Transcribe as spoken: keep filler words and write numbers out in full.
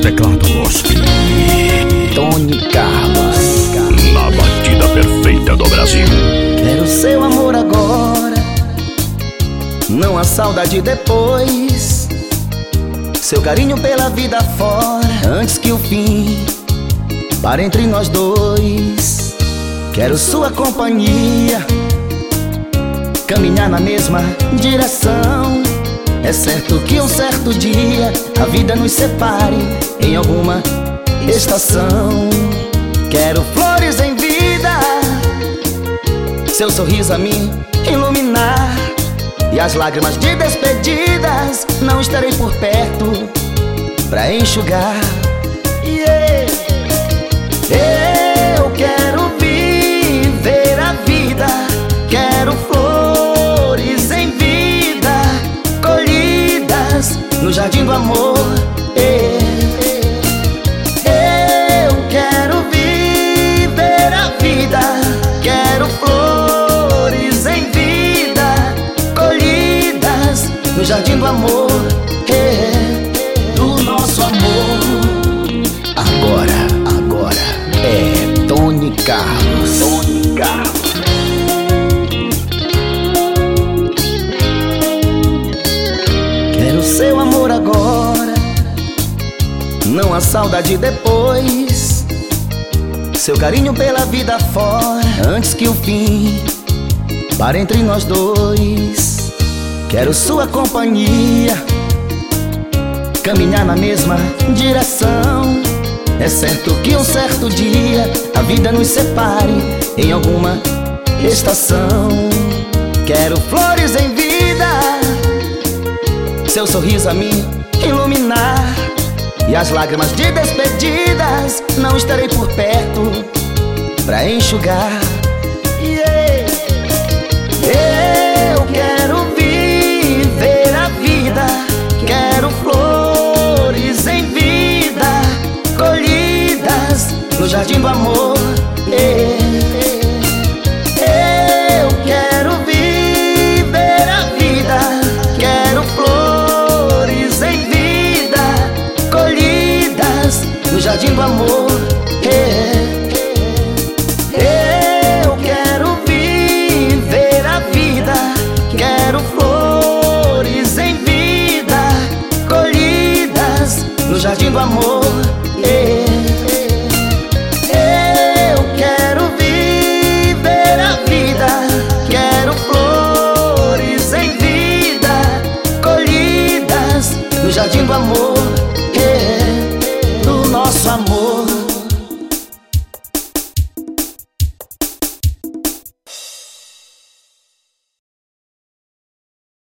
teclados, Tony Carlos, na batida perfeita do Brasil. quero seu amor agora, não há saudade depois. Seu carinho pela vida fora, antes que o fim pare entre nós dois. Quero sua companhia, caminhar na mesma direção. É certo que um certo dia a vida nos separe em alguma estação. Quero flores em vida, seu sorriso a me iluminar, e as lágrimas de despedidas não estarei por perto pra enxugar. Yeah. Eu quero viver a vida, quero flores em vida, colhidas no jardim do amor. Yeah. Eu quero viver a vida, quero flores em vida, colhidas no jardim do amor. Yeah. Do nosso amor. Agora, agora é Tony Carlos. Tony Carlos. Quero seu amor agora, não há saudade depois. Seu carinho pela vida fora, antes que o fim pare entre nós dois. Quero sua companhia, caminhar na mesma direção. É certo que um certo dia a vida nos separe em alguma estação. Quero flores em vida, seu sorriso a me iluminar, e as lágrimas de despedidas não estarei por perto pra enxugar. Yeah. Eu quero viver a vida, quero flores em vida, colhidas no jardim do amor. Yeah. Eu quero viver a vida, quero flores em vida, colhidas no jardim do amor. Yeah. Eu quero viver a vida, quero flores em vida, colhidas no jardim do amor.